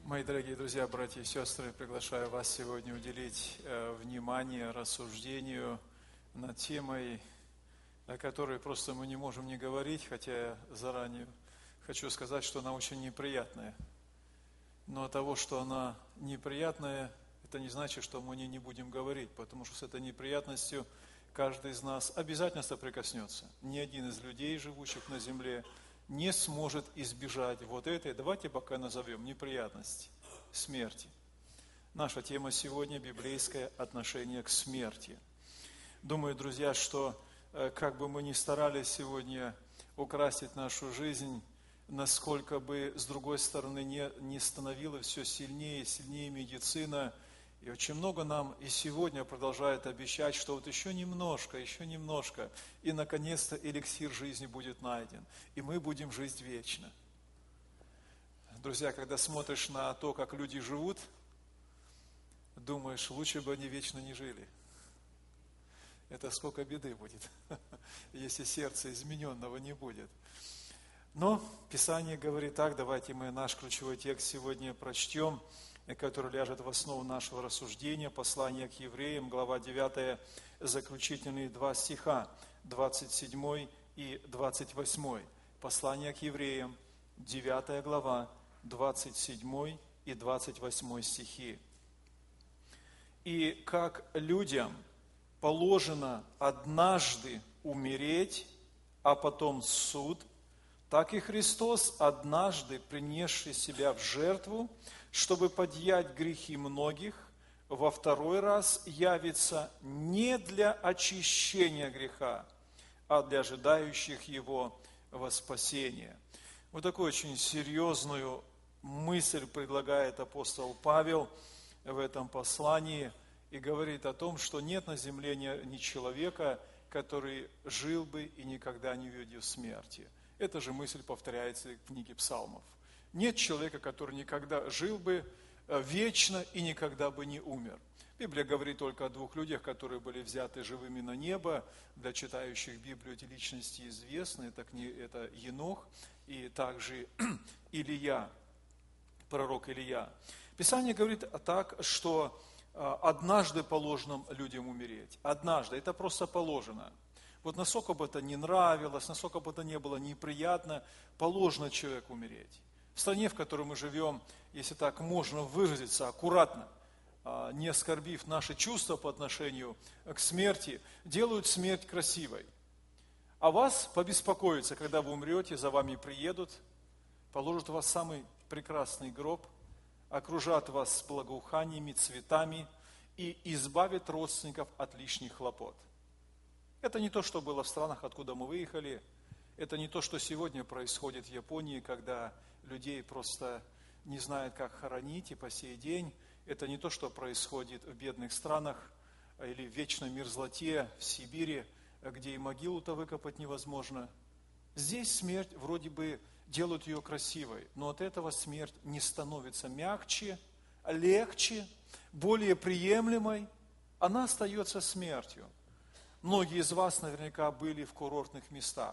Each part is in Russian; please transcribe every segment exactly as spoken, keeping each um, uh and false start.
Мои дорогие друзья, братья и сестры, приглашаю вас сегодня уделить э, внимание рассуждению над темой, о которой просто мы не можем не говорить, хотя я заранее хочу сказать, что она очень неприятная. Но от того, что она неприятная, это не значит, что мы о ней не будем говорить, потому что с этой неприятностью каждый из нас обязательно соприкоснется. Ни один из людей, живущих на земле, не сможет избежать вот этой, давайте пока назовем, неприятности, смерти. Наша тема сегодня – библейское отношение к смерти. Думаю, друзья, что как бы мы ни старались сегодня украсить нашу жизнь, насколько бы с другой стороны не, не становилась все сильнее и сильнее медицина, и очень много нам и сегодня продолжает обещать, что вот еще немножко, еще немножко, и наконец-то эликсир жизни будет найден, и мы будем жить вечно. Друзья, когда смотришь на то, как люди живут, думаешь, лучше бы они вечно не жили. Это сколько беды будет, если сердце измененного не будет. Но Писание говорит так, давайте мы наш ключевой текст сегодня прочтем, который ляжет в основу нашего рассуждения, послание к евреям, глава девятая, заключительные два стиха, двадцать седьмой и двадцать восьмой. Послание к евреям, девятая глава, двадцать седьмой и двадцать восьмой стихи. «И как людям положено однажды умереть, а потом суд, так и Христос, однажды принесший себя в жертву, чтобы подъять грехи многих, во второй раз явится не для очищения греха, а для ожидающих его во спасение». Вот такую очень серьезную мысль предлагает апостол Павел в этом послании и говорит о том, что нет на земле ни, ни человека, который жил бы и никогда не увидел смерти. Эта же мысль повторяется в книге Псалмов. Нет человека, который никогда жил бы вечно и никогда бы не умер. Библия говорит только о двух людях, которые были взяты живыми на небо. Для читающих Библию эти личности известны. Это, это Енох и также Илия, пророк Илия. Писание говорит так, что однажды положено людям умереть. Однажды. Это просто положено. Вот насколько бы это не нравилось, насколько бы это не было неприятно, положено человеку умереть. В стране, в которой мы живем, если так можно выразиться аккуратно, не оскорбив наши чувства по отношению к смерти, делают смерть красивой. А вас побеспокоится, когда вы умрете, за вами приедут, положат вас в самый прекрасный гроб, окружат вас благоуханиями, цветами и избавят родственников от лишних хлопот. Это не то, что было в странах, откуда мы выехали. Это не то, что сегодня происходит в Японии, когда людей просто не знают, как хоронить, и по сей день. Это не то, что происходит в бедных странах или в вечной мерзлоте в Сибири, где и могилу-то выкопать невозможно. Здесь смерть вроде бы делают ее красивой, но от этого смерть не становится мягче, легче, более приемлемой. Она остается смертью. Многие из вас наверняка были в курортных местах.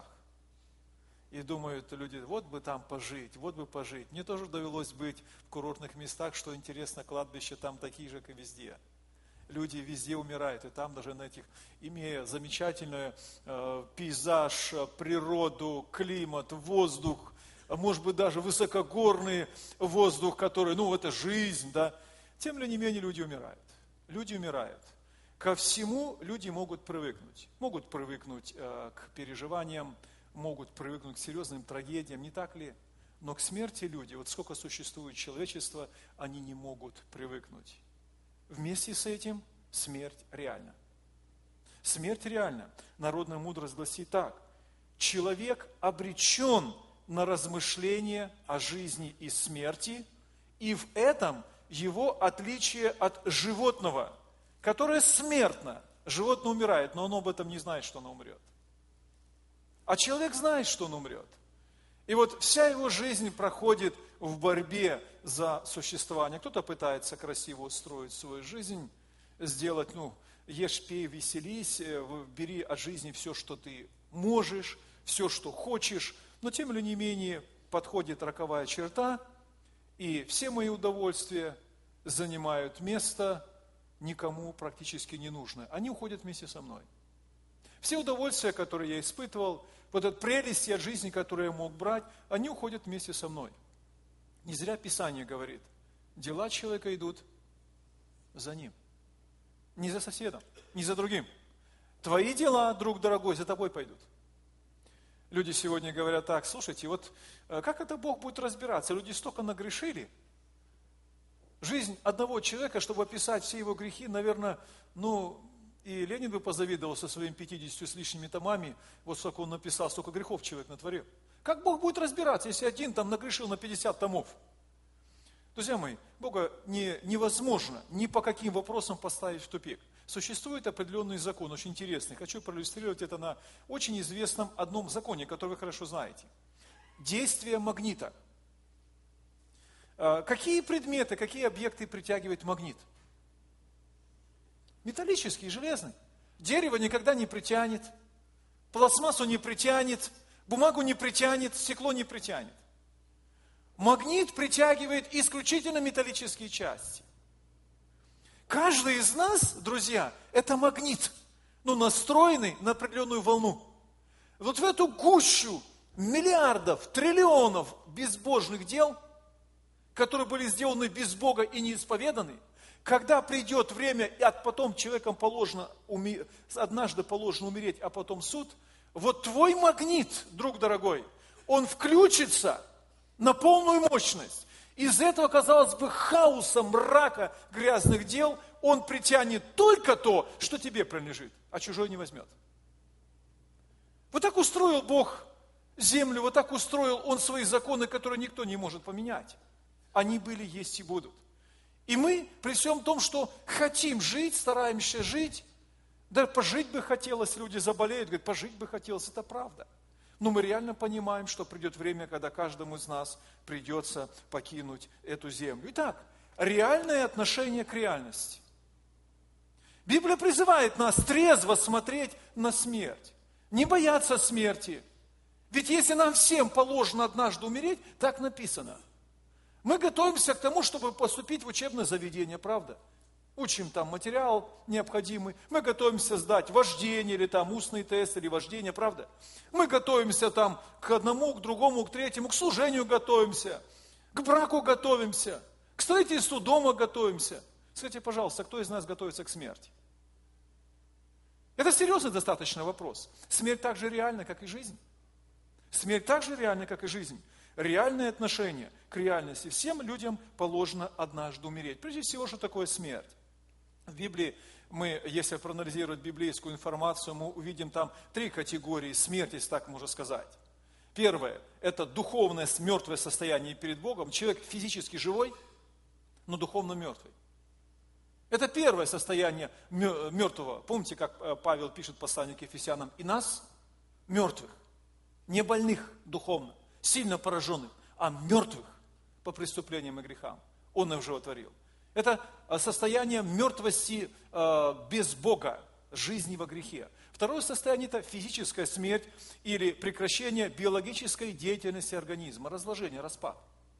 И думают люди, вот бы там пожить, вот бы пожить. Мне тоже довелось быть в курортных местах, что интересно, кладбища там такие же, как и везде. Люди везде умирают, и там даже на этих, имея замечательный э, пейзаж, природу, климат, воздух, может быть даже высокогорный воздух, который, ну это жизнь, да, тем не менее люди умирают. Люди умирают. Ко всему люди могут привыкнуть. Могут привыкнуть э, к переживаниям, могут привыкнуть к серьезным трагедиям, не так ли? Но к смерти люди, вот сколько существует человечества, они не могут привыкнуть. Вместе с этим смерть реальна. Смерть реальна. Народная мудрость гласит так. Человек обречен на размышление о жизни и смерти, и в этом его отличие от животного, которое смертно. Животное умирает, но оно об этом не знает, что оно умрет. А человек знает, что он умрет. И вот вся его жизнь проходит в борьбе за существование. Кто-то пытается красиво устроить свою жизнь, сделать, ну, ешь, пей, веселись, бери от жизни все, что ты можешь, все, что хочешь. Но тем или не менее подходит роковая черта, И все мои удовольствия занимают место, никому практически не нужно. Они уходят вместе со мной. Все удовольствия, которые я испытывал, вот эти прелести от жизни, которые я мог брать, они уходят вместе со мной. Не зря Писание говорит, дела человека идут за ним. Не за соседом, не за другим. Твои дела, друг дорогой, за тобой пойдут. Люди сегодня говорят так, слушайте, вот как это Бог будет разбираться? Люди столько нагрешили. Жизнь одного человека, чтобы описать все его грехи, наверное, ну, и Ленин бы позавидовал со своими пятьюдесятью с лишними томами, вот сколько он написал, столько грехов человек натворил. Как Бог будет разбираться, если один там нагрешил на пятьдесят томов? Друзья мои, Бога не, невозможно ни по каким вопросам поставить в тупик. Существует определенный закон, очень интересный. Хочу проиллюстрировать это на очень известном одном законе, который вы хорошо знаете. Действие магнита. Какие предметы, какие объекты притягивает магнит? Металлический, железный. Дерево никогда не притянет, пластмассу не притянет, бумагу не притянет, стекло не притянет. Магнит притягивает исключительно металлические части. Каждый из нас, друзья, это магнит, ну, настроенный на определенную волну. Вот в эту гущу миллиардов, триллионов безбожных дел, которые были сделаны без Бога и не исповеданы, когда придет время, и потом человеком положено, однажды положено умереть, а потом суд, вот твой магнит, друг дорогой, он включится на полную мощность. Из этого, казалось бы, хаоса, мрака, грязных дел, он притянет только то, что тебе принадлежит, а чужой не возьмет. Вот так устроил Бог землю, вот так устроил Он свои законы, которые никто не может поменять. Они были, есть и будут. И мы, при всем том, что хотим жить, стараемся жить, да пожить бы хотелось, люди заболеют, говорят, пожить бы хотелось, это правда. Но мы реально понимаем, что придет время, когда каждому из нас придется покинуть эту землю. Итак, реальное отношение к реальности. Библия призывает нас трезво смотреть на смерть, не бояться смерти. Ведь если нам всем положено однажды умереть, так написано. Мы готовимся к тому, чтобы поступить в учебное заведение, правда? Учим там материал необходимый, мы готовимся сдать вождение, или там устный тест, или вождение, правда? Мы готовимся там к одному, к другому, к третьему, к служению готовимся, к браку готовимся, к строительству дома готовимся. Скажите, пожалуйста, кто из нас готовится к смерти? Это серьезный достаточно вопрос. Смерть так же реальна, как и жизнь. Смерть так же реальна, как и жизнь. Реальное отношение к реальности. Всем людям положено однажды умереть. Прежде всего, что такое смерть? В Библии мы, если проанализировать библейскую информацию, мы увидим там три категории смерти, если так можно сказать. Первое – это духовное мертвое состояние перед Богом. Человек физически живой, но духовно мертвый. Это первое состояние мертвого. Помните, как Павел пишет послание к Ефесянам? И нас, мертвых, не больных духовно, сильно пораженных, а мертвых по преступлениям и грехам. Он их животворил. Это состояние мертвости без Бога, жизни во грехе. Второе состояние – это физическая смерть или прекращение биологической деятельности организма, разложение, распад.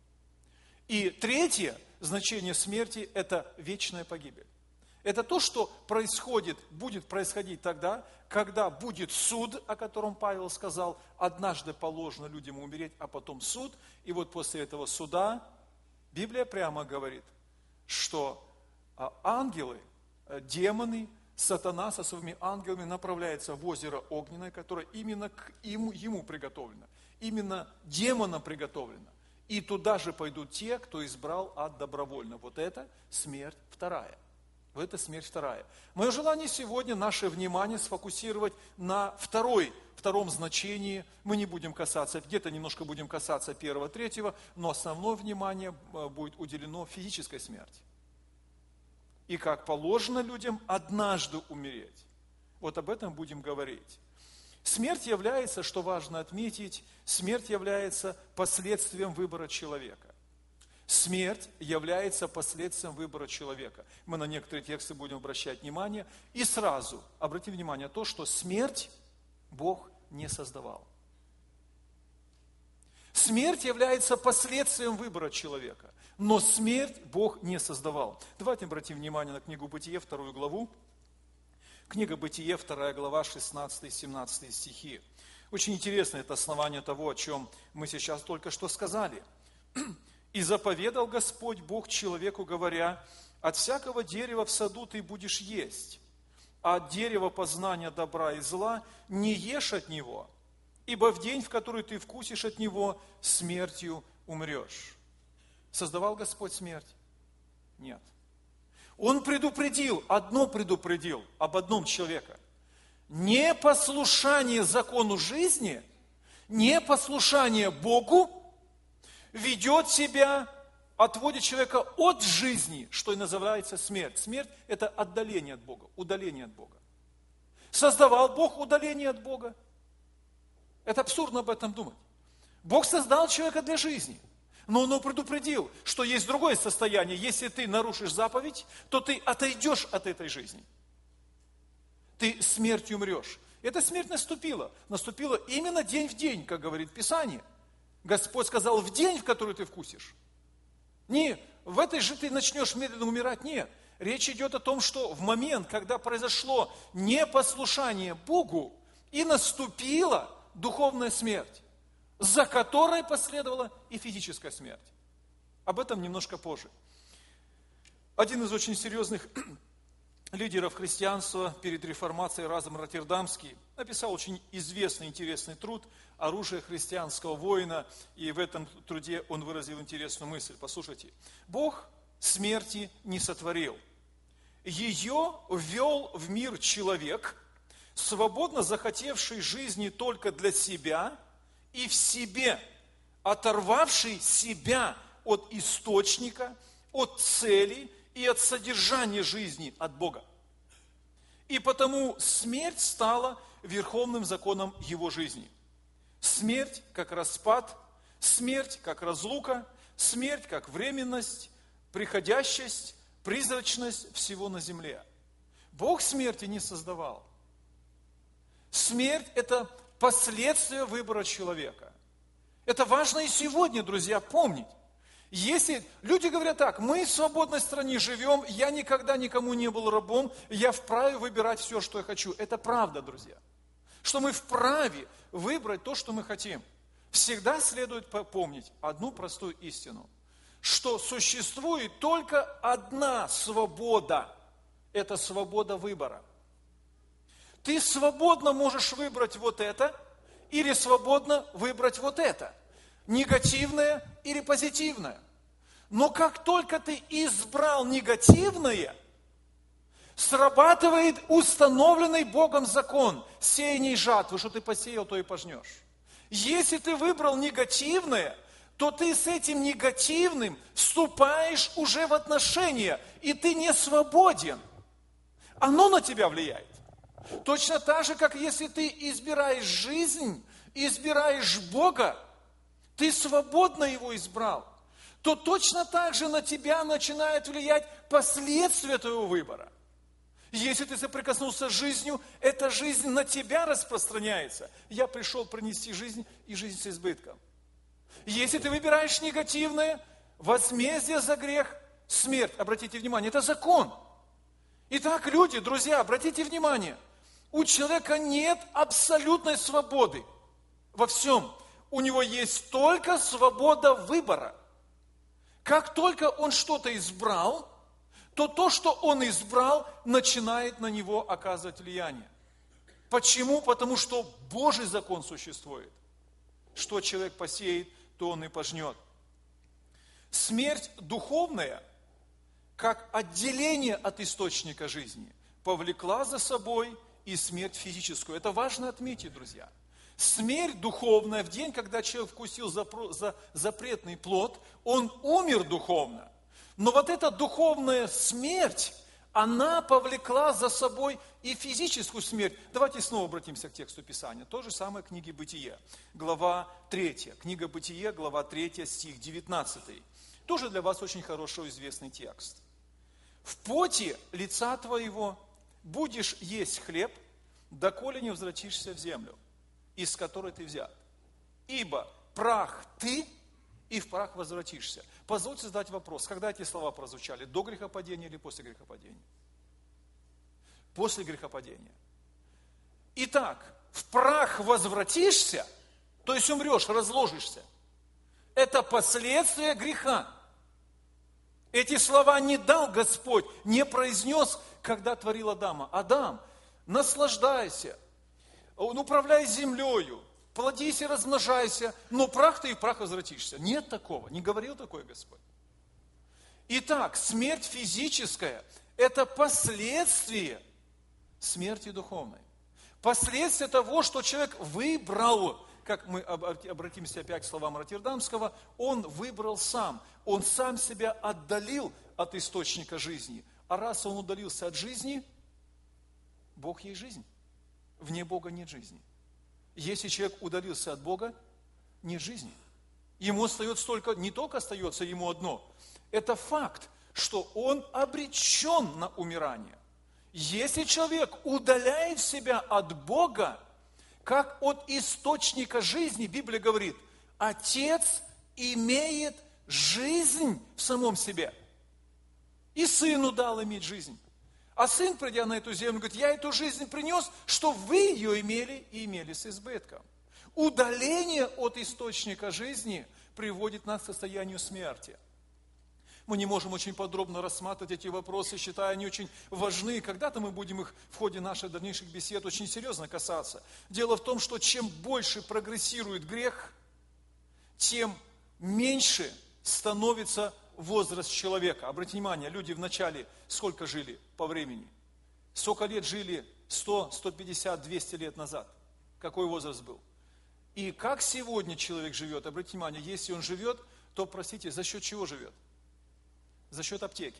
И третье значение смерти – это вечная погибель. Это то, что происходит, будет происходить тогда, когда будет суд, о котором Павел сказал, однажды положено людям умереть, а потом суд. И вот после этого суда Библия прямо говорит, что ангелы, демоны, сатана со своими ангелами направляется в озеро Огненное, которое именно к ему, ему приготовлено, именно демонам приготовлено. И туда же пойдут те, кто избрал ад добровольно. Вот это смерть вторая. Вот это смерть вторая. Мое желание сегодня наше внимание сфокусировать на второй, втором значении. Мы не будем касаться, где-то немножко будем касаться первого, третьего, но основное внимание будет уделено физической смерти. И как положено людям однажды умереть. Вот об этом будем говорить. Смерть является, что важно отметить, смерть является последствием выбора человека. Смерть является последствием выбора человека. Мы на некоторые тексты будем обращать внимание. И сразу обратим внимание на то, что смерть Бог не создавал. Смерть является последствием выбора человека. Но смерть Бог не создавал. Давайте обратим внимание на книгу Бытие, вторую главу. Книга Бытие, вторая глава, шестнадцатый-семнадцатый стихи. Очень интересно это основание того, о чем мы сейчас только что сказали. «И заповедал Господь Бог человеку, говоря, от всякого дерева в саду ты будешь есть, а от дерева познания добра и зла не ешь от него, ибо в день, в который ты вкусишь от него, смертью умрешь». Создавал Господь смерть? Нет. Он предупредил, одно предупредил об одном человеке. Непослушание закону жизни, непослушание Богу ведет себя, отводит человека от жизни, что и называется смерть. Смерть – это отдаление от Бога, удаление от Бога. Создавал Бог удаление от Бога? Это абсурдно об этом думать. Бог создал человека для жизни, но Он предупредил, что есть другое состояние. Если ты нарушишь заповедь, то ты отойдешь от этой жизни. Ты смертью умрешь. Эта смерть наступила. Наступила именно день в день, как говорит Писание. Господь сказал, в день, в который ты вкусишь. Не в этой же ты начнешь медленно умирать, нет. Речь идет о том, что в момент, когда произошло непослушание Богу, и наступила духовная смерть, за которой последовала и физическая смерть. Об этом немножко позже. Один из очень серьезных лидеров христианства перед реформацией, Разум Роттердамский, написал очень известный, интересный труд «Оружие христианского воина», и в этом труде он выразил интересную мысль. Послушайте. Бог смерти не сотворил. Ее ввел в мир человек, свободно захотевший жизни только для себя и в себе, оторвавший себя от источника, от цели и от содержания жизни от Бога. И потому смерть стала верховным законом его жизни. Смерть как распад, смерть как разлука, смерть как временность, приходящесть, призрачность всего на земле. Бог смерти не создавал. Смерть – это последствия выбора человека. Это важно и сегодня, друзья, помнить. Если люди говорят так, мы в свободной стране живем, я никогда никому не был рабом, я вправе выбирать все, что я хочу. Это правда, друзья. Что мы вправе выбрать то, что мы хотим. Всегда следует помнить одну простую истину, что существует только одна свобода. Это свобода выбора. Ты свободно можешь выбрать вот это, или свободно выбрать вот это. Негативное или позитивное. Но как только ты избрал негативное, срабатывает установленный Богом закон сеяния и жатвы, что ты посеял, то и пожнешь. Если ты выбрал негативное, то ты с этим негативным вступаешь уже в отношения, и ты не свободен. Оно на тебя влияет. Точно так же, как если ты избираешь жизнь, избираешь Бога, ты свободно его избрал, то точно так же на тебя начинают влиять последствия твоего выбора. Если ты соприкоснулся с жизнью, эта жизнь на тебя распространяется. Я пришел принести жизнь и жизнь с избытком. Если ты выбираешь негативное, возмездие за грех – смерть. Обратите внимание, это закон. Итак, люди, друзья, обратите внимание, у человека нет абсолютной свободы во всем. У него есть только свобода выбора. Как только он что-то избрал, то то, что он избрал, начинает на него оказывать влияние. Почему? Потому что Божий закон существует. Что человек посеет, то он и пожнет. Смерть духовная, как отделение от источника жизни, повлекла за собой и смерть физическую. Это важно отметить, друзья. Смерть духовная, в день, когда человек вкусил запретный плод, он умер духовно. Но вот эта духовная смерть, она повлекла за собой и физическую смерть. Давайте снова обратимся к тексту Писания. То же самое в книге Бытие, глава третья. Книга Бытие, глава третья, стих девятнадцатый. Тоже для вас очень хорошо известный текст. «В поте лица твоего будешь есть хлеб, доколе не возвратишься в землю, из которой ты взят. Ибо прах ты, и в прах возвратишься. Позвольте задать вопрос, когда эти слова прозвучали, до грехопадения или после грехопадения? После грехопадения. Итак, в прах возвратишься, то есть умрешь, разложишься. Это последствия греха. Эти слова не дал Господь, не произнес, когда творил Адама. Адам, наслаждайся, управляй землею, плодись и размножайся, но прах ты и в прах возвратишься. Нет такого, не говорил такой Господь. Итак, смерть физическая – это последствие смерти духовной. Последствия того, что человек выбрал, как мы обратимся опять к словам Роттердамского, он выбрал сам, он сам себя отдалил от источника жизни. А раз он удалился от жизни, Бог есть жизнь. Вне Бога нет жизни. Если человек удалился от Бога, нет жизни. Ему остается только, не только остается ему одно, это факт, что он обречен на умирание. Если человек удаляет себя от Бога, как от источника жизни, Библия говорит, Отец имеет жизнь в самом себе. И Сыну дал иметь жизнь. А Сын, придя на эту землю, говорит, я эту жизнь принес, что вы ее имели и имели с избытком. Удаление от источника жизни приводит нас к состоянию смерти. Мы не можем очень подробно рассматривать эти вопросы, считая они очень важны. Когда-то мы будем их в ходе наших дальнейших бесед очень серьезно касаться. Дело в том, что чем больше прогрессирует грех, тем меньше становится возраст человека. Обратите внимание, люди вначале сколько жили по времени? Сколько лет жили? сто, сто пятьдесят, двести лет назад. Какой возраст был? И как сегодня человек живет? Обратите внимание, если он живет, то, простите, за счет чего живет? За счет аптеки.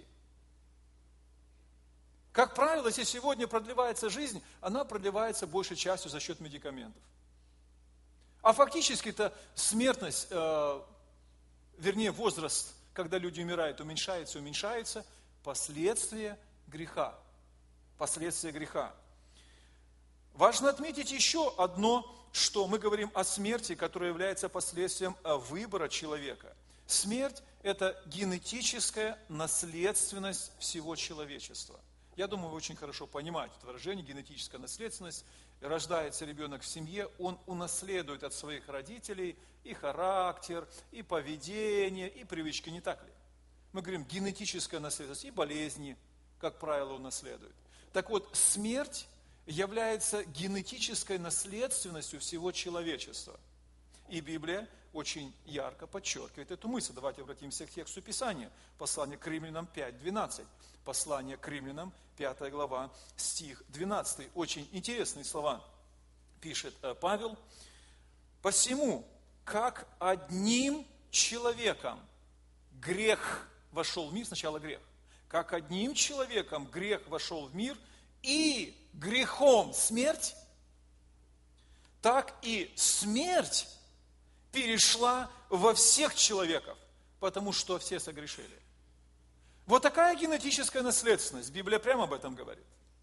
Как правило, если сегодня продлевается жизнь, она продлевается большей частью за счет медикаментов. А фактически-то смертность, э, вернее возраст, когда люди умирают, уменьшается, уменьшается, последствия греха. Последствия греха. Важно отметить еще одно, что мы говорим о смерти, которая является последствием выбора человека. Смерть – это генетическая наследственность всего человечества. Я думаю, вы очень хорошо понимаете это выражение, генетическая наследственность. Рождается ребенок в семье, он унаследует от своих родителей и характер, и поведение, и привычки, не так ли? Мы говорим, генетическая наследственность, и болезни, как правило, унаследует. Так вот, смерть является генетической наследственностью всего человечества. И Библия очень ярко подчеркивает эту мысль. Давайте обратимся к тексту Писания. Послание к Римлянам пять двенадцать. Послание к Римлянам, пятая глава, стих двенадцатый. Очень интересные слова пишет Павел. «Посему, как одним человеком грех вошел в мир», сначала грех, как одним человеком грех вошел в мир, и грехом смерть, так и смерть перешла во всех человеков, потому что все согрешили. Вот такая генетическая наследственность. Библия прямо об этом говорит.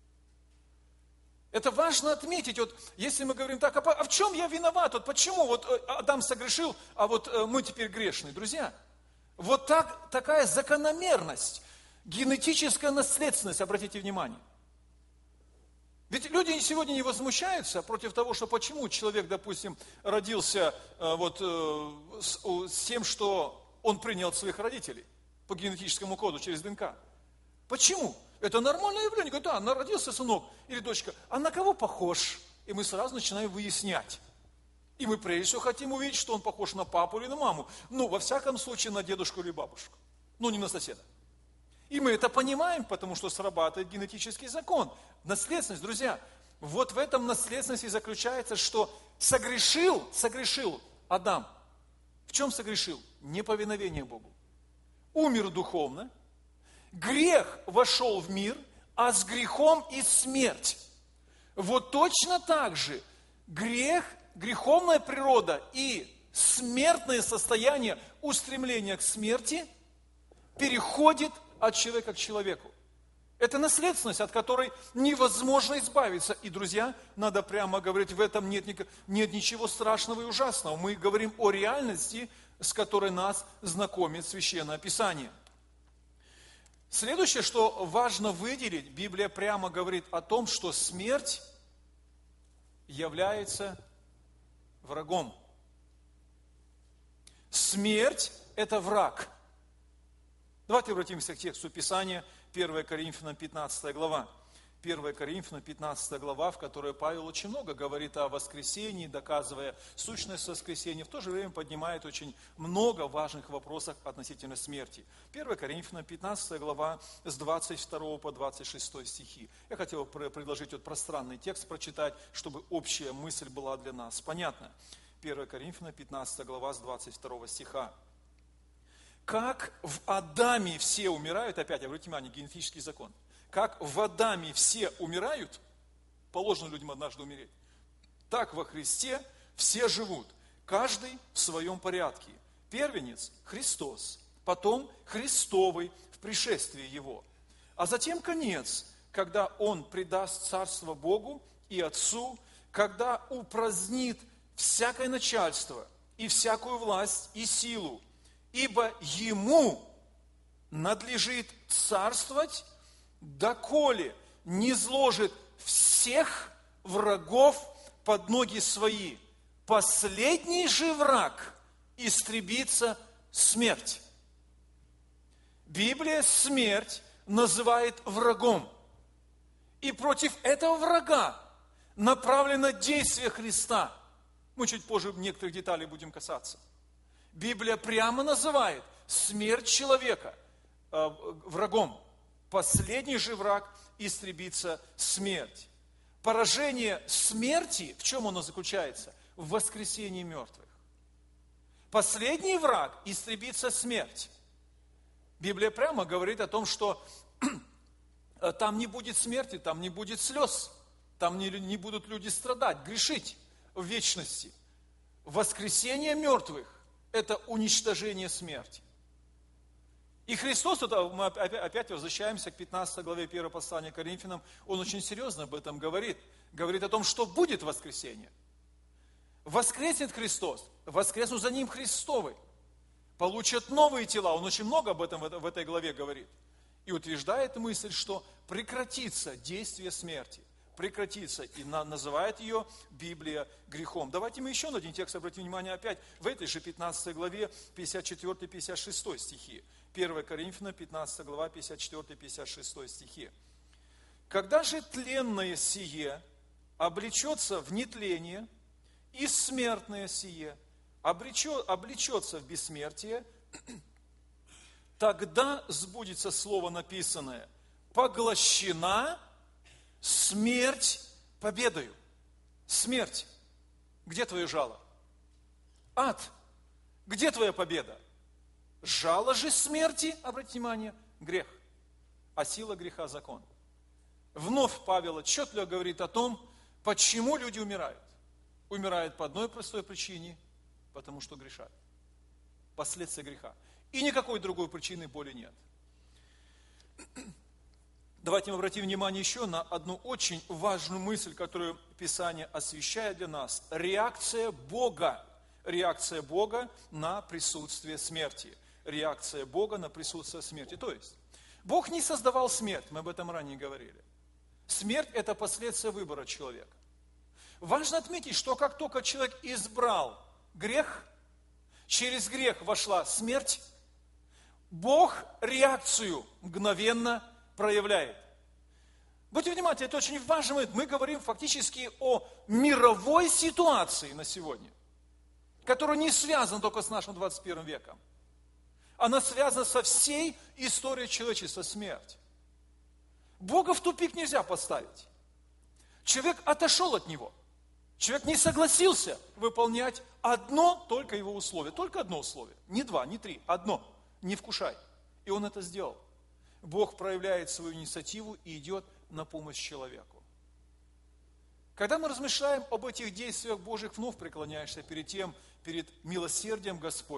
Это важно отметить. Вот если мы говорим так, а, а в чем я виноват? Вот почему вот Адам согрешил, а вот мы теперь грешные? Друзья, вот так, такая закономерность, генетическая наследственность, обратите внимание. Ведь люди сегодня не возмущаются против того, что почему человек, допустим, родился вот, с, с тем, что он принял от своих родителей по генетическому коду через ДНК. Почему? Это нормальное явление. Говорят, да, родился сынок или дочка, а на кого похож? И мы сразу начинаем выяснять. И мы прежде всего хотим увидеть, что он похож на папу или на маму. Ну, во всяком случае, на дедушку или бабушку. Ну, не на соседа. И мы это понимаем, потому что срабатывает генетический закон. Наследственность, друзья, вот в этом наследственности заключается, что согрешил, согрешил Адам. В чем согрешил? Неповиновение Богу. Умер духовно, грех вошел в мир, а с грехом и смерть. Вот точно так же грех, греховная природа и смертное состояние, устремление к смерти переходит от человека к человеку. Это наследственность, от которой невозможно избавиться. И, друзья, надо прямо говорить, в этом нет, нет ничего страшного и ужасного. Мы говорим о реальности, с которой нас знакомит Священное Писание. Следующее, что важно выделить, Библия прямо говорит о том, что смерть является врагом. Смерть – это враг. Давайте обратимся к тексту Писания, первое Коринфянам пятнадцатая глава. первое Коринфянам пятнадцатая глава, в которой Павел очень много говорит о воскресении, доказывая сущность воскресения, в то же время поднимает очень много важных вопросов относительно смерти. первое Коринфянам пятнадцатая глава с двадцать второго по двадцать шестой стихи. Я хотел предложить вот пространный текст прочитать, чтобы общая мысль была для нас понятна. первое Коринфянам пятнадцатая глава с двадцать второго стиха. Как в Адаме все умирают, опять, обратите внимание, генетический закон. Как в Адаме все умирают, положено людям однажды умереть, так во Христе все живут, каждый в своем порядке. Первенец – Христос, потом Христовый в пришествии Его. А затем конец, когда Он предаст царство Богу и Отцу, когда упразднит всякое начальство и всякую власть и силу, ибо Ему надлежит царствовать, доколе не зложит всех врагов под ноги свои. Последний же враг истребится смерть. Библия смерть называет врагом. И против этого врага направлено действие Христа. Мы чуть позже некоторых деталей будем касаться. Библия прямо называет смерть человека э, врагом. Последний же враг истребится смерть. Поражение смерти, в чем оно заключается? В воскресении мертвых. Последний враг истребится смерть. Библия прямо говорит о том, что там не будет смерти, там не будет слез, там не, не будут люди страдать, грешить в вечности. Воскресение мертвых – это уничтожение смерти. И Христос, это мы опять возвращаемся к пятнадцатой главе первого послания к Коринфянам, Он очень серьезно об этом говорит. Говорит о том, что будет воскресение. Воскреснет Христос, воскреснут за Ним Христовы, получат новые тела. Он очень много об этом в этой главе говорит. И утверждает мысль, что прекратится действие смерти. Прекратится. И называет ее Библия грехом. Давайте мы еще на один текст обратим внимание опять. В этой же пятнадцатой главе пятьдесят четвёртый - пятьдесят шестой стихи. первое Коринфянам пятнадцатая глава пятьдесят четвёртый - пятьдесят шестой стихи. Когда же тленное сие облечется в нетление, и смертное сие облечется в бессмертие, тогда сбудется слово написанное: поглощена смерть победою. Смерть. Где твое жало? Ад. Где твоя победа? Жало же смерти, обратите внимание, грех. А сила греха – закон. Вновь Павел отчетливо говорит о том, почему люди умирают. Умирают по одной простой причине, потому что грешат. Последствия греха. И никакой другой причины более нет. Давайте мы обратим внимание еще на одну очень важную мысль, которую Писание освещает для нас. Реакция Бога. Реакция Бога на присутствие смерти. Реакция Бога на присутствие смерти. То есть, Бог не создавал смерть, мы об этом ранее говорили. Смерть – это последствия выбора человека. Важно отметить, что как только человек избрал грех, через грех вошла смерть, Бог реакцию мгновенно проявляет. Будьте внимательны, это очень важно. Мы говорим фактически о мировой ситуации на сегодня, которая не связана только с нашим двадцать первым веком. Она связана со всей историей человечества, смерть. Бога в тупик нельзя поставить. Человек отошел от Него. Человек не согласился выполнять одно только Его условие. Только одно условие. Не два, не три. Одно. Не вкушай. И Он это сделал. Бог проявляет свою инициативу и идет на помощь человеку. Когда мы размышляем об этих действиях Божьих, вновь преклоняешься перед тем, перед милосердием Господним,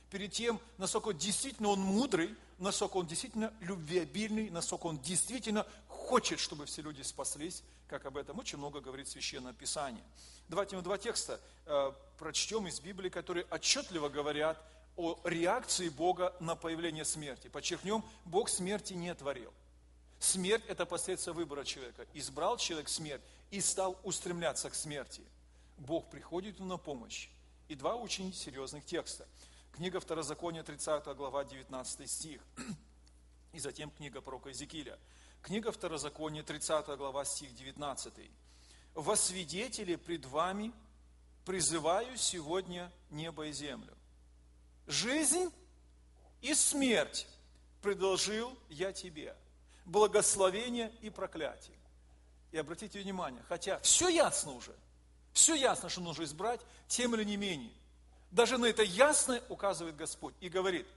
перед тем, насколько действительно Он мудрый, насколько Он действительно любвеобильный, насколько Он действительно хочет, чтобы все люди спаслись, как об этом очень много говорит Священное Писание. Давайте мы два текста э, прочтем из Библии, которые отчетливо говорят о реакции Бога на появление смерти. Подчеркнем, Бог смерти не творил. Смерть – это последствие выбора человека. Избрал человек смерть и стал устремляться к смерти. Бог приходит ему на помощь. И два очень серьезных текста. Книга Второзакония, тридцатая глава, девятнадцатый стих. И затем книга пророка Иезекииля. Книга Второзакония, тридцатая глава, стих девятнадцатый. «Во свидетели пред вами призываю сегодня небо и землю. Жизнь и смерть предложил я тебе, благословение и проклятие». И обратите внимание, хотя все ясно уже, все ясно, что нужно избрать, тем или не менее, даже на это ясно указывает Господь и говорит: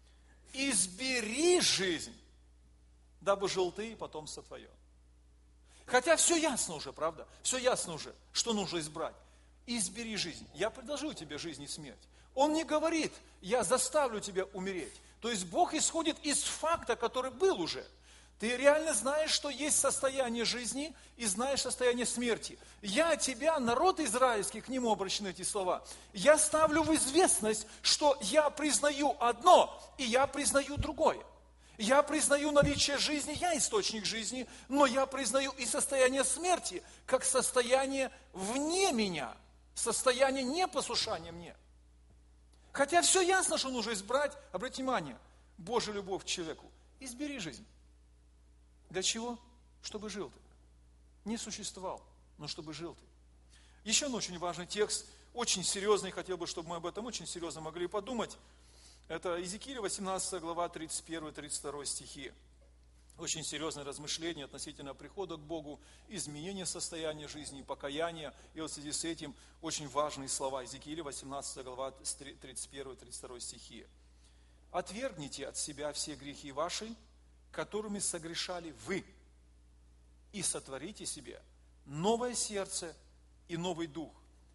избери жизнь, дабы жил ты и потомство твое. Хотя все ясно уже, правда? Все ясно уже, что нужно избрать. Избери жизнь. Я предложил тебе жизнь и смерть. Он не говорит: я заставлю тебя умереть. То есть Бог исходит из факта, который был уже. Ты реально знаешь, что есть состояние жизни и знаешь состояние смерти. Я тебя, народ израильский, к нему обращены эти слова, я ставлю в известность, что я признаю одно, и я признаю другое. Я признаю наличие жизни, я источник жизни, но я признаю и состояние смерти, как состояние вне меня, состояние непослушания мне. Хотя все ясно, что нужно избрать, обратите внимание, Божья любовь к человеку. Избери жизнь. Для чего? Чтобы жил ты. Не существовал, но чтобы жил ты. Еще один очень важный текст, очень серьезный, хотел бы, чтобы мы об этом очень серьезно могли подумать. Это Иезекииля, восемнадцатая глава, тридцать первый тридцать второй стихи. Очень серьезное размышление относительно прихода к Богу, изменения состояния жизни, покаяния. И вот в связи с этим очень важные слова. Иезекииля, восемнадцатая глава, тридцать первый тридцать второй стихи. «Отвергните от себя все грехи ваши, которыми согрешали вы, и сотворите себе новое сердце и новый дух.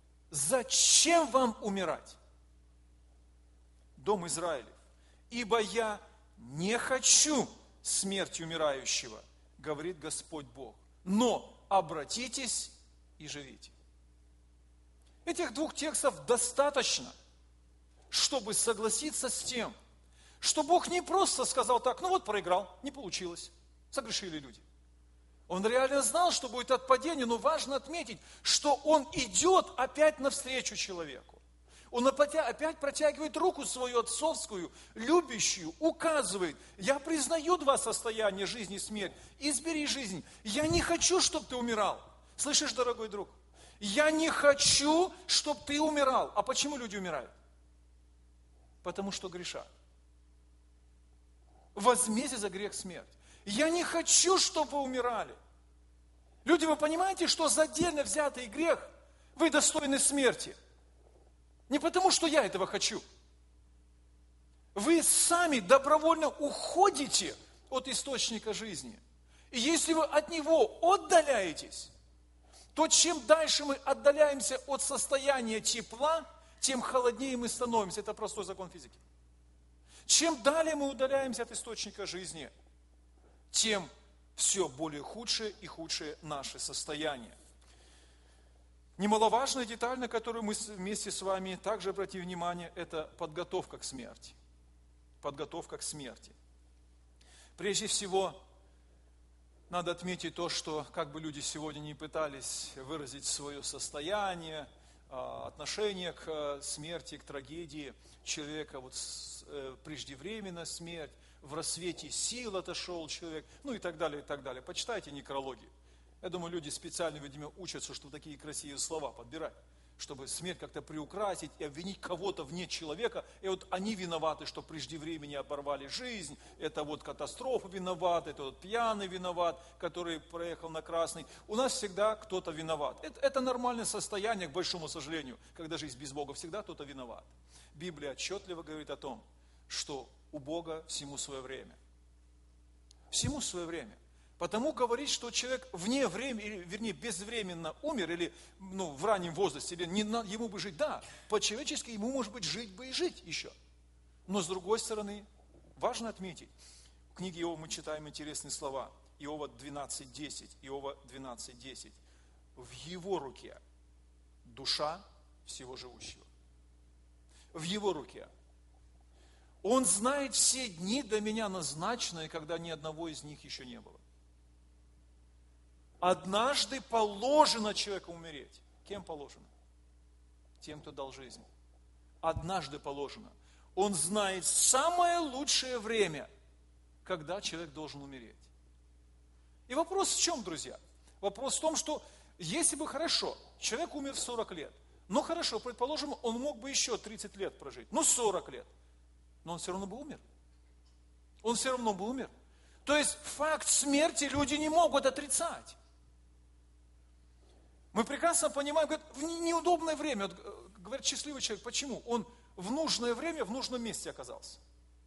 Зачем вам умирать, дом Израилев? Ибо я не хочу смерти умирающего, говорит Господь Бог, но обратитесь и живите». Этих двух текстов достаточно, чтобы согласиться с тем, что Бог не просто сказал так: ну вот проиграл, не получилось, согрешили люди. Он реально знал, что будет отпадение, но важно отметить, что Он идет опять навстречу человеку. Он опять протягивает руку свою отцовскую, любящую, указывает: я признаю два состояния, жизнь и смерть, избери жизнь. Я не хочу, чтобы ты умирал. Слышишь, дорогой друг? Я не хочу, чтобы ты умирал. А почему люди умирают? Потому что грешат. Возмездие за грех смерть. Я не хочу, чтобы вы умирали. Люди, вы понимаете, что за отдельно взятый грех вы достойны смерти? Не потому, что я этого хочу. Вы сами добровольно уходите от источника жизни. И если вы от него отдаляетесь, то чем дальше мы отдаляемся от состояния тепла, тем холоднее мы становимся. Это простой закон физики. Чем далее мы удаляемся от источника жизни, тем все более худшее и худшее наше состояние. Немаловажная деталь, на которую мы вместе с вами также обратим внимание, это подготовка к смерти. Подготовка к смерти. Прежде всего, надо отметить то, что как бы люди сегодня не пытались выразить свое состояние, отношение к смерти, к трагедии человека, вот преждевременная смерть, в рассвете сил отошел человек, ну и так далее, и так далее. Почитайте некрологи. Я думаю, люди специально, видимо, учатся, чтобы такие красивые слова подбирать, чтобы смерть как-то приукрасить и обвинить кого-то вне человека. И вот они виноваты, что преждевременно оборвали жизнь, это вот катастрофа виновата, это вот пьяный виноват, который проехал на красный. У нас всегда кто-то виноват. Это, это нормальное состояние, к большому сожалению, когда жизнь без Бога, всегда кто-то виноват. Библия отчетливо говорит о том, что у Бога всему свое время. Всему свое время. Потому говорить, что человек вне времени, вернее, безвременно умер, или ну, в раннем возрасте, или не, ему бы жить, да, по-человечески ему, может быть, жить бы и жить еще. Но с другой стороны, важно отметить, в книге Иова мы читаем интересные слова. Иова двенадцать десять, Иова двенадцать десять. В его руке душа всего живущего. В его руке. Он знает все дни до меня назначенные, когда ни одного из них еще не было. Однажды положено человеку умереть. Кем положено? Тем, кто дал жизнь. Однажды положено. Он знает самое лучшее время, когда человек должен умереть. И вопрос в чем, друзья? Вопрос в том, что если бы хорошо, человек умер в сорок лет, ну хорошо, предположим, он мог бы еще тридцать лет прожить, ну сорок лет, но он все равно бы умер. Он все равно бы умер. То есть факт смерти люди не могут отрицать. Мы прекрасно понимаем, говорят, в неудобное время, вот, говорят, счастливый человек, почему? Он в нужное время, в нужном месте оказался.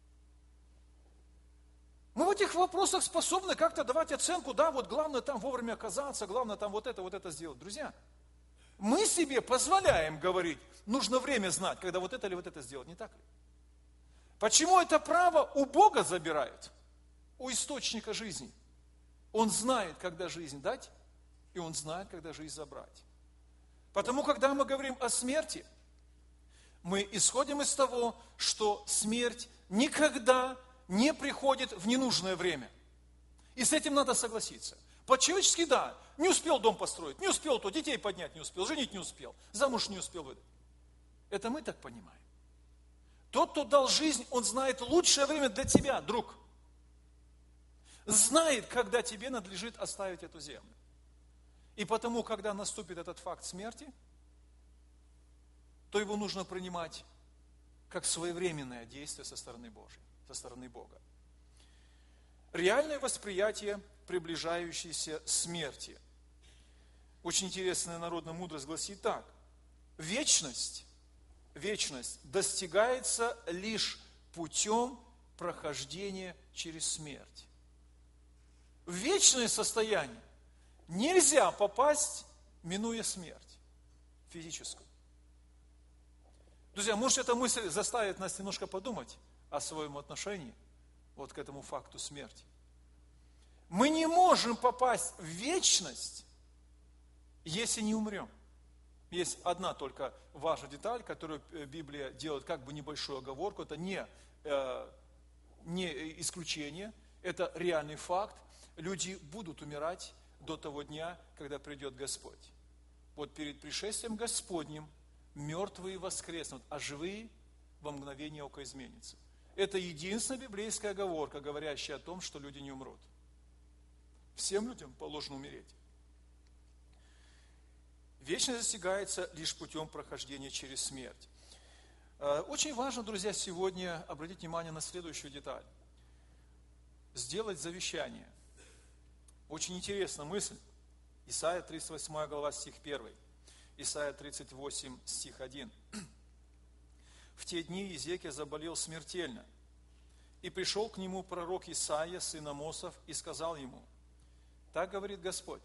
Мы в этих вопросах способны как-то давать оценку, да, вот главное там вовремя оказаться, главное там вот это, вот это сделать. Друзья, мы себе позволяем говорить, нужно время знать, когда вот это или вот это сделать, не так ли? Почему это право у Бога забирают? У источника жизни. Он знает, когда жизнь дать, и Он знает, когда жизнь забрать. Потому, когда мы говорим о смерти, мы исходим из того, что смерть никогда не приходит в ненужное время. И с этим надо согласиться. По-человечески, да, не успел дом построить, не успел то, детей поднять не успел, женить не успел, замуж не успел выдать. Это мы так понимаем. Тот, кто дал жизнь, он знает лучшее время для тебя, друг. Знает, когда тебе надлежит оставить эту землю. И потому, когда наступит этот факт смерти, то его нужно принимать как своевременное действие со стороны Божьей, со стороны Бога. Реальное восприятие приближающейся смерти. Очень интересная народная мудрость гласит так. Вечность, вечность достигается лишь путем прохождения через смерть. В вечное состояние нельзя попасть, минуя смерть физическую. Друзья, может, эта мысль заставит нас немножко подумать о своем отношении вот к этому факту смерти. Мы не можем попасть в вечность, если не умрем. Есть одна только важная деталь, которую Библия делает как бы небольшую оговорку. Это не, э, не исключение, это реальный факт. Люди будут умирать до того дня, когда придет Господь. Вот перед пришествием Господним мертвые воскреснут, а живые во мгновение ока изменятся. Это единственная библейская оговорка, говорящая о том, что люди не умрут. Всем людям положено умереть. Вечность достигается лишь путем прохождения через смерть. Очень важно, друзья, сегодня обратить внимание на следующую деталь. Сделать завещание. Очень интересная мысль. Исайя тридцать восьмая глава, стих первый. Исайя тридцать восемь, стих один. В те дни Иезекия заболел смертельно. И пришел к нему пророк Исаия, сын Амосов, и сказал ему: так говорит Господь,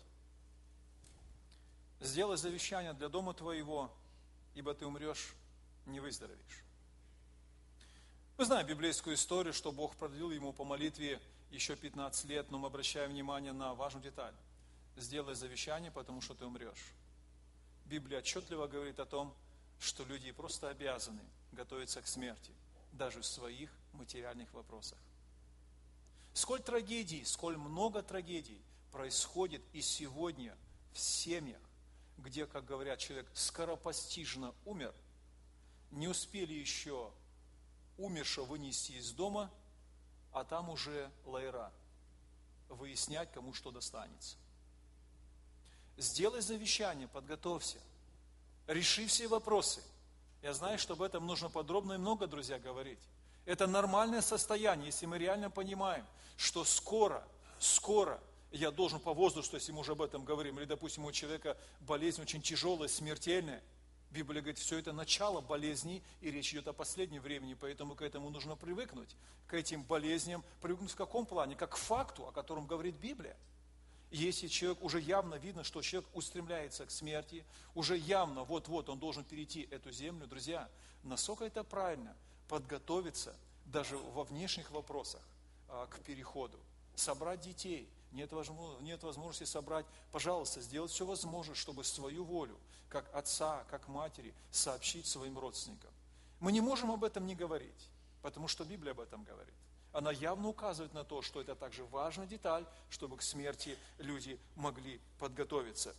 сделай завещание для дома твоего, ибо ты умрешь, не выздоровеешь. Мы знаем библейскую историю, что Бог продлил ему по молитве еще пятнадцать лет, но мы обращаем внимание на важную деталь. Сделай завещание, потому что ты умрешь. Библия отчетливо говорит о том, что люди просто обязаны готовиться к смерти, даже в своих материальных вопросах. Сколь трагедий, сколь много трагедий происходит и сегодня в семьях, где, как говорят, человек скоропостижно умер, не успели еще умершего вынести из дома, а там уже лайра, выяснять, кому что достанется. Сделай завещание, подготовься, реши все вопросы. Я знаю, что об этом нужно подробно и много, друзья, говорить. Это нормальное состояние, если мы реально понимаем, что скоро, скоро я должен по возрасту, если мы уже об этом говорим, или, допустим, у человека болезнь очень тяжелая, смертельная. Библия говорит, все это начало болезней, и речь идет о последнем времени, поэтому к этому нужно привыкнуть, к этим болезням. Привыкнуть в каком плане? Как к факту, о котором говорит Библия. Если человек, уже явно видно, что человек устремляется к смерти, уже явно вот-вот он должен перейти эту землю, друзья, насколько это правильно, подготовиться даже во внешних вопросах к переходу. Собрать детей. Нет возможности собрать. Пожалуйста, сделать все возможное, чтобы свою волю, как отца, как матери, сообщить своим родственникам. Мы не можем об этом не говорить, потому что Библия об этом говорит. Она явно указывает на то, что это также важная деталь, чтобы к смерти люди могли подготовиться.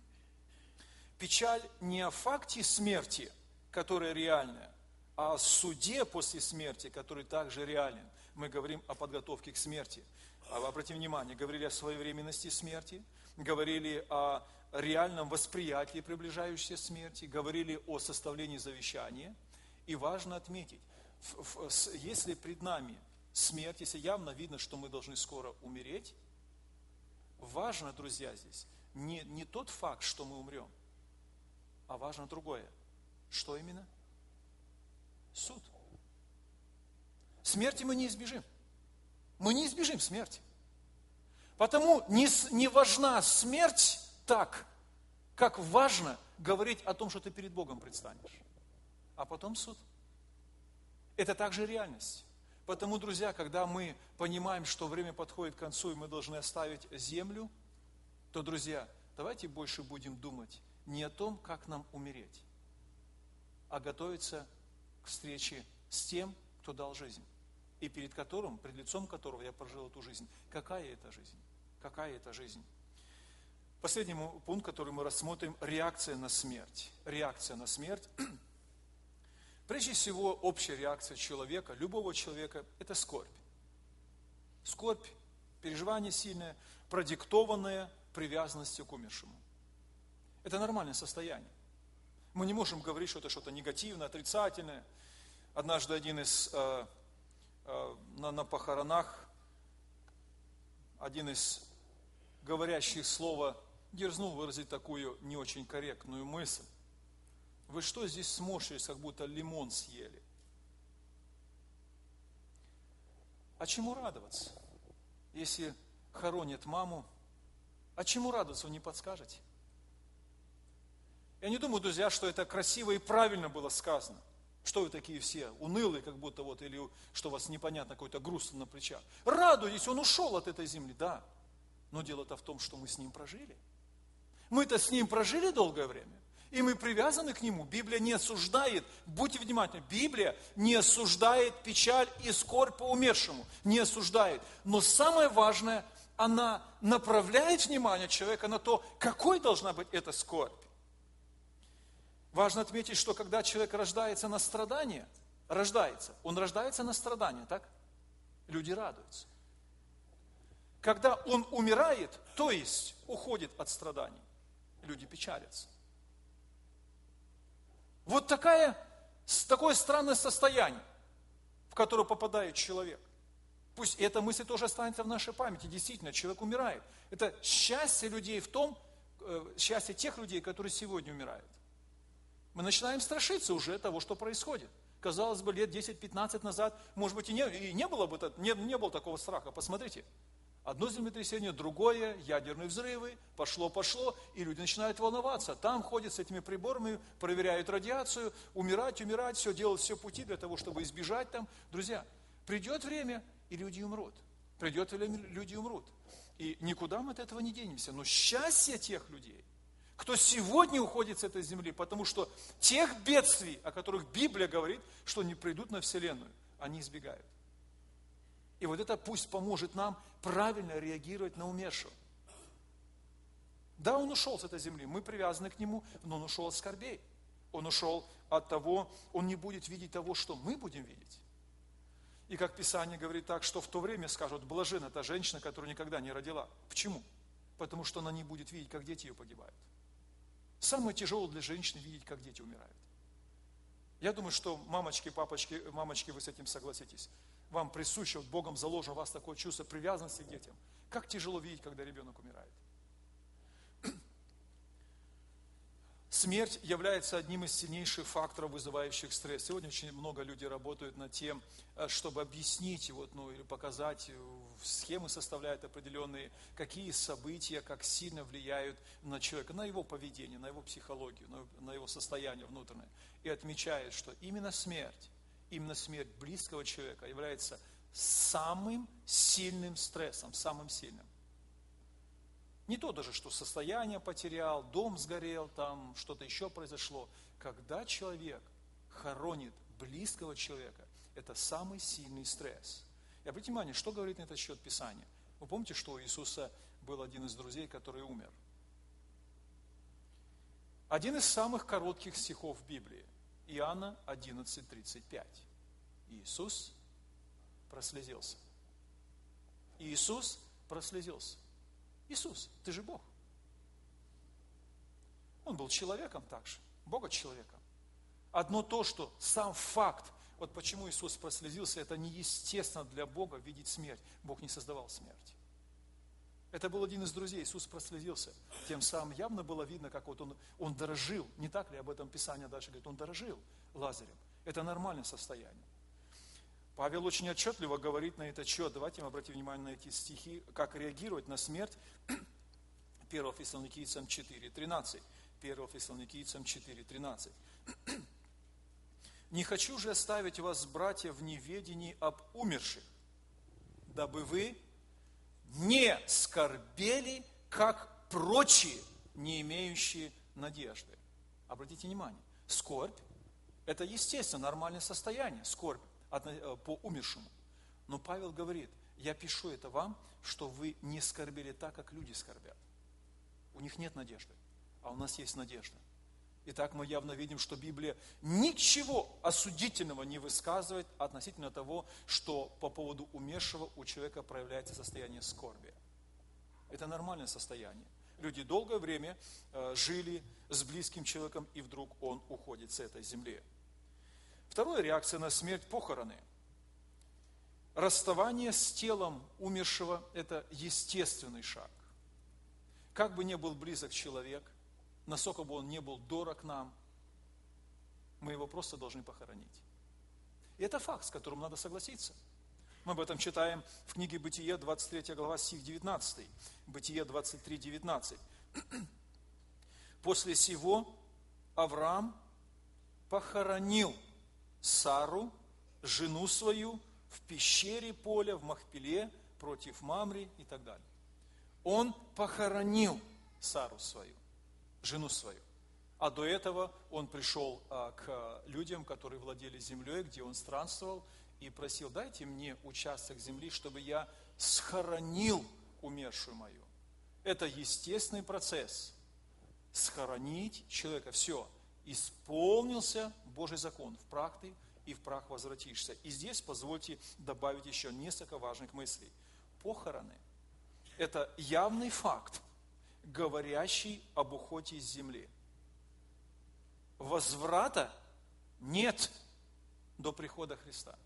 Печаль не о факте смерти, которая реальная, а о суде после смерти, который также реален. Мы говорим о подготовке к смерти. Обратите внимание, говорили о своевременности смерти, говорили о реальном восприятии приближающейся смерти, говорили о составлении завещания. И важно отметить, если пред нами смерть, если явно видно, что мы должны скоро умереть, важно, друзья, здесь не, не тот факт, что мы умрем, а важно другое. Что именно? Суд. Смерти мы не избежим. Мы не избежим смерти. Потому не, не важна смерть так, как важно говорить о том, что ты перед Богом предстанешь. А потом суд. Это также реальность. Потому, друзья, когда мы понимаем, что время подходит к концу, и мы должны оставить землю, то, друзья, давайте больше будем думать не о том, как нам умереть, а готовиться к встрече с тем, кто дал жизнь, и перед которым, пред лицом которого я прожил эту жизнь. Какая это жизнь? Какая это жизнь? Последний пункт, который мы рассмотрим, реакция на смерть. Реакция на смерть. Прежде всего, общая реакция человека, любого человека, это скорбь. Скорбь, переживание сильное, продиктованное привязанностью к умершему. Это нормальное состояние. Мы не можем говорить, что это что-то негативное, отрицательное. Однажды один из, э, э, на, на похоронах, один из говорящих слова дерзнул выразить такую не очень корректную мысль. Вы что здесь сморщились, как будто лимон съели? А чему радоваться, если хоронят маму? А чему радоваться, вы не подскажете? Я не думаю, друзья, что это красиво и правильно было сказано. Что вы такие все унылые, как будто вот, или что у вас непонятно, какой-то груз на плечах. Радуйтесь, он ушел от этой земли, да. Но дело-то в том, что мы с ним прожили. Мы-то с ним прожили долгое время. И мы привязаны к нему. Библия не осуждает, будьте внимательны, Библия не осуждает печаль и скорбь по умершему. Не осуждает. Но самое важное, она направляет внимание человека на то, какой должна быть эта скорбь. Важно отметить, что когда человек рождается на страдание, рождается, он рождается на страдание, так? Люди радуются. Когда он умирает, то есть уходит от страданий, люди печалятся. Вот такая, такое странное состояние, в которое попадает человек. Пусть эта мысль тоже останется в нашей памяти. Действительно, человек умирает. Это счастье людей в том, счастье тех людей, которые сегодня умирают. Мы начинаем страшиться уже того, что происходит. Казалось бы, лет десять-пятнадцать назад, может быть, и не, и не было бы не, не было такого страха. Посмотрите. Одно землетрясение, другое, ядерные взрывы, пошло-пошло, и люди начинают волноваться. Там ходят с этими приборами, проверяют радиацию, умирать, умирать, все делают, все пути для того, чтобы избежать там. Друзья, придет время, и люди умрут. Придет время, люди умрут. И никуда мы от этого не денемся. Но счастье тех людей, кто сегодня уходит с этой земли, потому что тех бедствий, о которых Библия говорит, что не придут на вселенную, они избегают. И вот это пусть поможет нам правильно реагировать на умершего. Да, он ушел с этой земли, мы привязаны к нему, но он ушел от скорбей. Он ушел от того, он не будет видеть того, что мы будем видеть. И как Писание говорит так, что в то время скажут, блаженна та женщина, которая никогда не родила. Почему? Потому что она не будет видеть, как дети ее погибают. Самое тяжелое для женщины видеть, как дети умирают. Я думаю, что мамочки, папочки, мамочки, вы с этим согласитесь. Вам присуще, вот Богом заложено в вас такое чувство привязанности к детям. Как тяжело видеть, когда ребенок умирает. Смерть является одним из сильнейших факторов, вызывающих стресс. Сегодня очень много людей работают над тем, чтобы объяснить вот, ну, или показать, схемы составляют определенные, какие события, как сильно влияют на человека, на его поведение, на его психологию, на, на его состояние внутреннее. И отмечает, что именно смерть именно смерть близкого человека является самым сильным стрессом, самым сильным. Не то даже, что состояние потерял, дом сгорел, там что-то еще произошло. Когда человек хоронит близкого человека, это самый сильный стресс. И обратите внимание, что говорит на этот счет Писание. Вы помните, что у Иисуса был один из друзей, который умер? Один из самых коротких стихов в Библии. Иоанна одиннадцать тридцать пять. Иисус прослезился. Иисус прослезился. Иисус, ты же Бог. Он был человеком также, Бога человеком. Одно то, что сам факт, вот почему Иисус прослезился, это неестественно для Бога видеть смерть. Бог не создавал смерть. Это был один из друзей, Иисус прослезился. Тем самым явно было видно, как вот он, он дорожил. Не так ли об этом Писание дальше говорит? Он дорожил Лазарем. Это нормальное состояние. Павел очень отчетливо говорит на этот счет. Давайте мы обратим внимание на эти стихи, как реагировать на смерть. первое Фессалоникийцам четыре тринадцать. первое Фессалоникийцам четыре тринадцать. «Не хочу же оставить вас, братья, в неведении об умерших, дабы вы не скорбели, как прочие, не имеющие надежды». Обратите внимание, скорбь – это естественно нормальное состояние, скорбь по умершему. Но Павел говорит, я пишу это вам, что вы не скорбели так, как люди скорбят. У них нет надежды, а у нас есть надежда. Итак, мы явно видим, что Библия ничего осудительного не высказывает относительно того, что по поводу умершего у человека проявляется состояние скорби. Это нормальное состояние. Люди долгое время жили с близким человеком, и вдруг он уходит с этой земли. Вторая реакция на смерть – похороны. Расставание с телом умершего – это естественный шаг. Как бы ни был близок человек, насколько бы он не был дорог нам, мы его просто должны похоронить. И это факт, с которым надо согласиться. Мы об этом читаем в книге Бытие, двадцать третья глава, стих девятнадцатый. Бытие двадцать три, девятнадцать. «После сего Авраам похоронил Сару, жену свою, в пещере поля, в Махпеле, против Мамри» и так далее. Он похоронил Сару свою, жену свою. А до этого он пришел а, к людям, которые владели землей, где он странствовал, и просил, дайте мне участок земли, чтобы я схоронил умершую мою. Это естественный процесс. Схоронить человека. Все. Исполнился Божий закон. В прах ты и в прах возвратишься. И здесь позвольте добавить еще несколько важных мыслей. Похороны – это явный факт, говорящий об уходе из земли. Возврата нет до прихода Христа.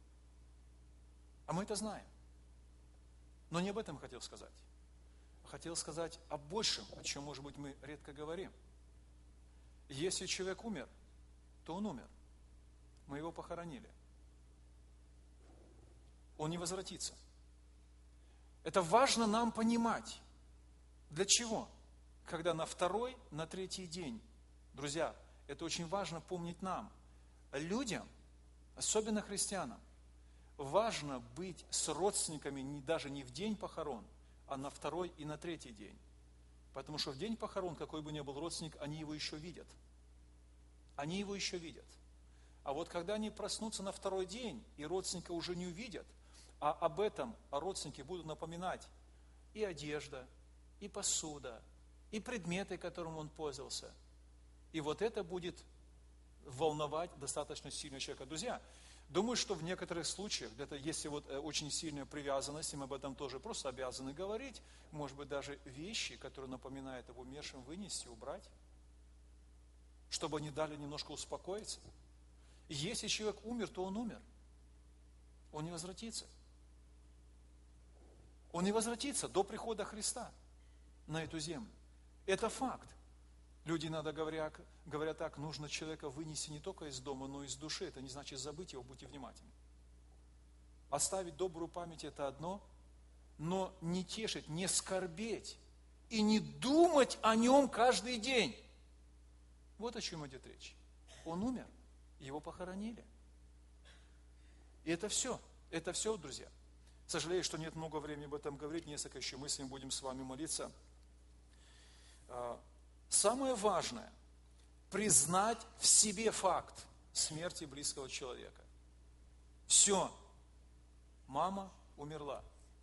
А мы это знаем. Но не об этом хотел сказать. Хотел сказать о большем, о чем, может быть, мы редко говорим. Если человек умер, то он умер. Мы его похоронили. Он не возвратится. Это важно нам понимать. Для чего? Когда на второй, на третий день, друзья, это очень важно помнить нам, людям, особенно христианам, важно быть с родственниками не, даже не в день похорон, а на второй и на третий день. Потому что в день похорон, какой бы ни был родственник, они его еще видят. Они его еще видят. А вот когда они проснутся на второй день, и родственника уже не увидят, а об этом о родственнике будут напоминать и одежда, и посуда, и предметы, которым он пользовался. И вот это будет волновать достаточно сильно человека. Друзья, думаю, что в некоторых случаях, где-то если вот очень сильная привязанность, и мы об этом тоже просто обязаны говорить, может быть, даже вещи, которые напоминают об умершем, вынести, убрать, чтобы они дали немножко успокоиться. И если человек умер, то он умер. Он не возвратится. Он не возвратится до прихода Христа на эту землю. Это факт. Люди иногда говорят, говорят так, нужно человека вынести не только из дома, но и из души. Это не значит забыть его, будьте внимательны. Оставить добрую память – это одно, но не тешить, не скорбеть и не думать о нем каждый день. Вот о чем идет речь. Он умер, его похоронили. И это все. Это все, друзья. Сожалею, что нет много времени об этом говорить. Несколько еще мыслей будем с вами молиться. Самое важное – признать в себе факт смерти близкого человека. Все. Мама умерла.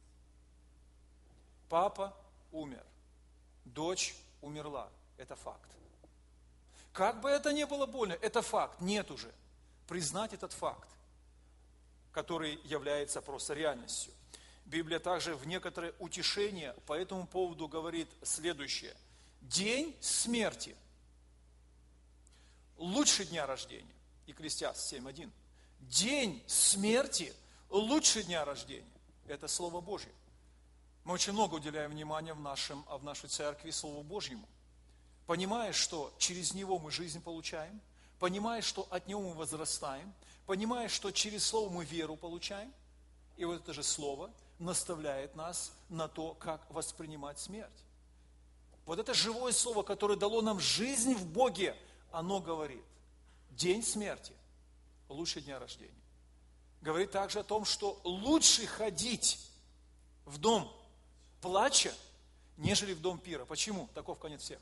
Папа умер. Дочь умерла. Это факт. Как бы это ни было больно, это факт. Нет уже. Признать этот факт, который является просто реальностью. Библия также в некоторое утешение по этому поводу говорит следующее. День смерти лучше дня рождения. Екклесиаст семь один. День смерти лучше дня рождения. Это Слово Божье. Мы очень много уделяем внимания в, нашем, в нашей церкви Слову Божьему. Понимая, что через него мы жизнь получаем, понимая, что от него мы возрастаем, понимая, что через Слово мы веру получаем, и вот это же Слово наставляет нас на то, как воспринимать смерть. Вот это живое Слово, которое дало нам жизнь в Боге, оно говорит, день смерти лучше дня рождения. Говорит также о том, что лучше ходить в дом плача, нежели в дом пира. Почему? Таков конец всех.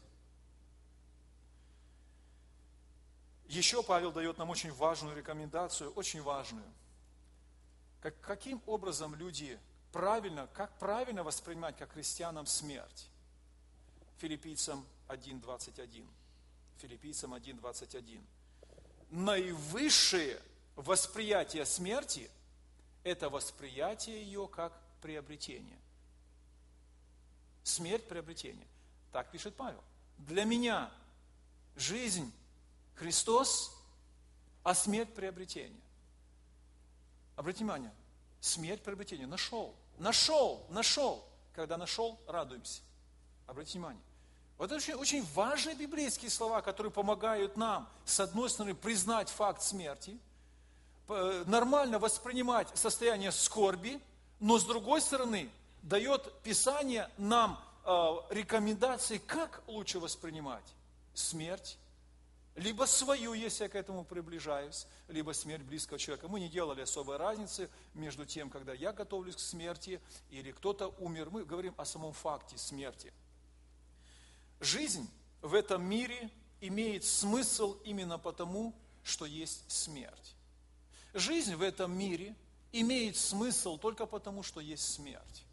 Еще Павел дает нам очень важную рекомендацию, очень важную. Как, каким образом люди правильно, как правильно воспринимать как христианам смерть? Филиппийцам один двадцать один. Филиппийцам один двадцать один. Наивысшее восприятие смерти – это восприятие ее как приобретение. Смерть – приобретение. Так пишет Павел. Для меня жизнь – Христос, а смерть – приобретение. Обратите внимание, смерть – приобретение. Нашел, нашел, нашел. Когда нашел, радуемся. Обратите внимание. Вот это очень, очень важные библейские слова, которые помогают нам, с одной стороны, признать факт смерти, нормально воспринимать состояние скорби, но с другой стороны, дает Писание нам э, рекомендации, как лучше воспринимать смерть, либо свою, если я к этому приближаюсь, либо смерть близкого человека. Мы не делали особой разницы между тем, когда я готовлюсь к смерти, или кто-то умер. Мы говорим о самом факте смерти. Жизнь в этом мире имеет смысл именно потому, что есть смерть. Жизнь в этом мире имеет смысл только потому, что есть смерть.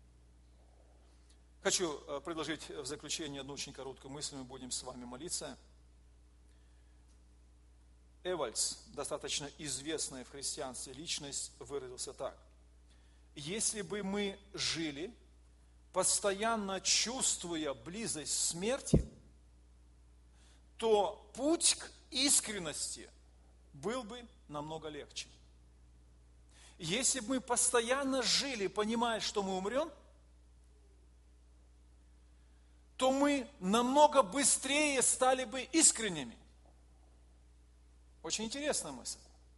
Хочу предложить в заключение одну очень короткую мысль, мы будем с вами молиться. Эвальдс, достаточно известная в христианстве личность, выразился так. Если бы мы жили, постоянно чувствуя близость смерти, то путь к искренности был бы намного легче. Если бы мы постоянно жили, понимая, что мы умрем, то мы намного быстрее стали бы искренними. Очень интересная мысль.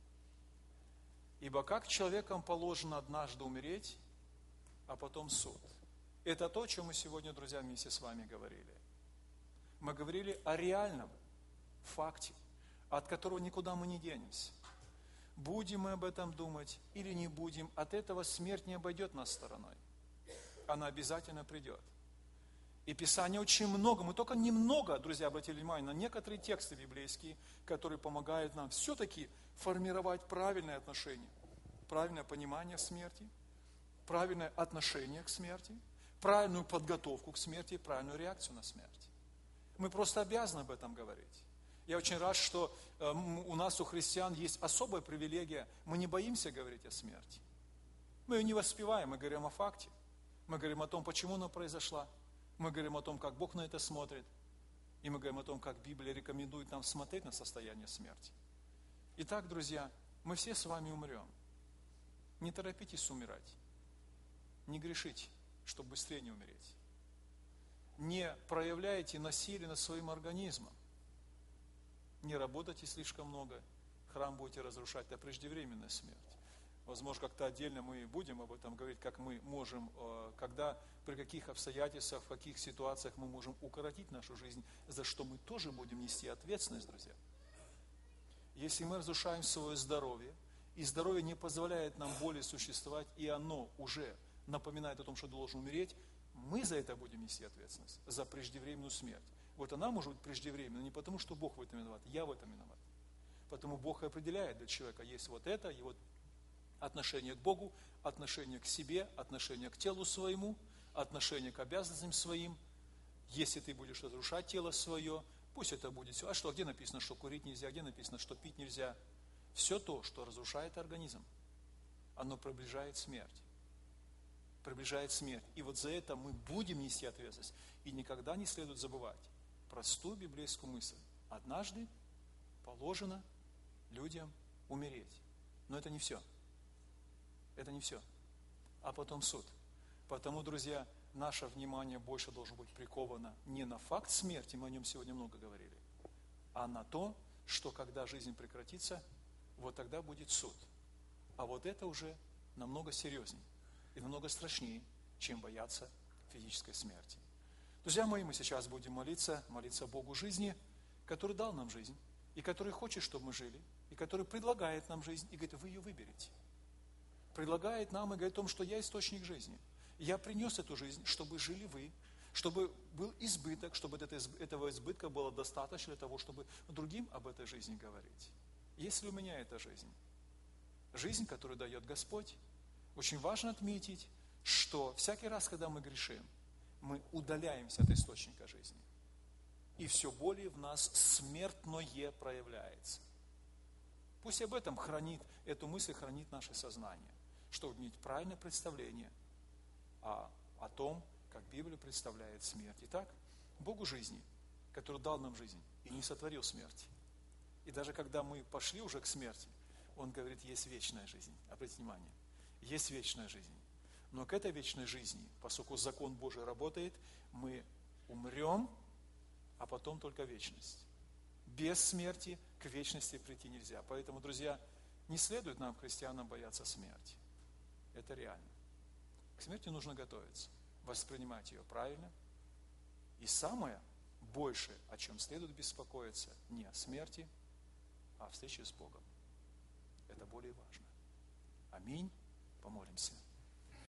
Ибо как человеком положено однажды умереть, а потом суд. Это то, о чем мы сегодня, друзья, вместе с вами говорили. Мы говорили о реальном факте, от которого никуда мы не денемся. Будем мы об этом думать или не будем, от этого смерть не обойдет нас стороной. Она обязательно придет. И Писания очень много, мы только немного, друзья, обратили внимание на некоторые тексты библейские, которые помогают нам все-таки формировать правильное отношение, правильное понимание смерти, правильное отношение к смерти, правильную подготовку к смерти, правильную реакцию на смерть. Мы просто обязаны об этом говорить. Я очень рад, что э, у нас, у христиан, есть особая привилегия, мы не боимся говорить о смерти. Мы ее не воспеваем, мы говорим о факте, мы говорим о том, почему она произошла. Мы говорим о том, как Бог на это смотрит. И мы говорим о том, как Библия рекомендует нам смотреть на состояние смерти. Итак, друзья, мы все с вами умрем. Не торопитесь умирать. Не грешите, чтобы быстрее не умереть. Не проявляйте насилие над своим организмом. Не работайте слишком много. Храм будете разрушать. Это преждевременная смерть. Возможно, как-то отдельно мы будем об этом говорить, как мы можем, когда, при каких обстоятельствах, в каких ситуациях мы можем укоротить нашу жизнь, за что мы тоже будем нести ответственность, друзья. Если мы разрушаем свое здоровье, И здоровье не позволяет нам более существовать, и оно уже напоминает о том, что должен умереть, мы за это будем нести ответственность, за преждевременную смерть. Вот она может быть преждевременной не потому, что Бог в этом виноват, я в этом виноват. Потому Бог и определяет для человека, есть вот это, и вот отношение к Богу, отношение к себе, отношение к телу своему, отношение к обязанностям своим. Если ты будешь разрушать тело свое, пусть это будет все. А что, где написано, что курить нельзя, где написано, что пить нельзя? Все то, что разрушает организм, оно приближает смерть. Приближает смерть. И вот за это мы будем нести ответственность. И никогда не следует забывать простую библейскую мысль. Однажды положено людям умереть. Но это не все. Это не все. А потом суд. Потому, друзья, наше внимание больше должно быть приковано не на факт смерти, мы о нем сегодня много говорили, а на то, что когда жизнь прекратится, вот тогда будет суд. А вот это уже намного серьезнее и намного страшнее, чем бояться физической смерти. Друзья мои, мы сейчас будем молиться, молиться Богу жизни, который дал нам жизнь, и который хочет, чтобы мы жили, и который предлагает нам жизнь, и говорит, вы ее выберете. Предлагает нам и говорит о том, что я источник жизни. Я принес эту жизнь, чтобы жили вы, чтобы был избыток, чтобы этого избытка было достаточно для того, чтобы другим об этой жизни говорить. Если у меня эта жизнь, жизнь, которую дает Господь, очень важно отметить, что всякий раз, когда мы грешим, мы удаляемся от источника жизни. И все более в нас смертное проявляется. Пусть об этом хранит, эту мысль хранит наше сознание, чтобы иметь правильное представление о, о том, как Библия представляет смерть. Итак, Богу жизни, который дал нам жизнь и не сотворил смерти. И даже когда мы пошли уже к смерти, Он говорит, есть вечная жизнь. Обратите внимание, есть вечная жизнь. Но к этой вечной жизни, поскольку закон Божий работает, мы умрем, а потом только вечность. Без смерти к вечности прийти нельзя. Поэтому, друзья, не следует нам, христианам, бояться смерти. Это реально. К смерти нужно готовиться, воспринимать ее правильно. И самое большее, о чем следует беспокоиться, не о смерти, а о встрече с Богом. Это более важно. Аминь. Помолимся.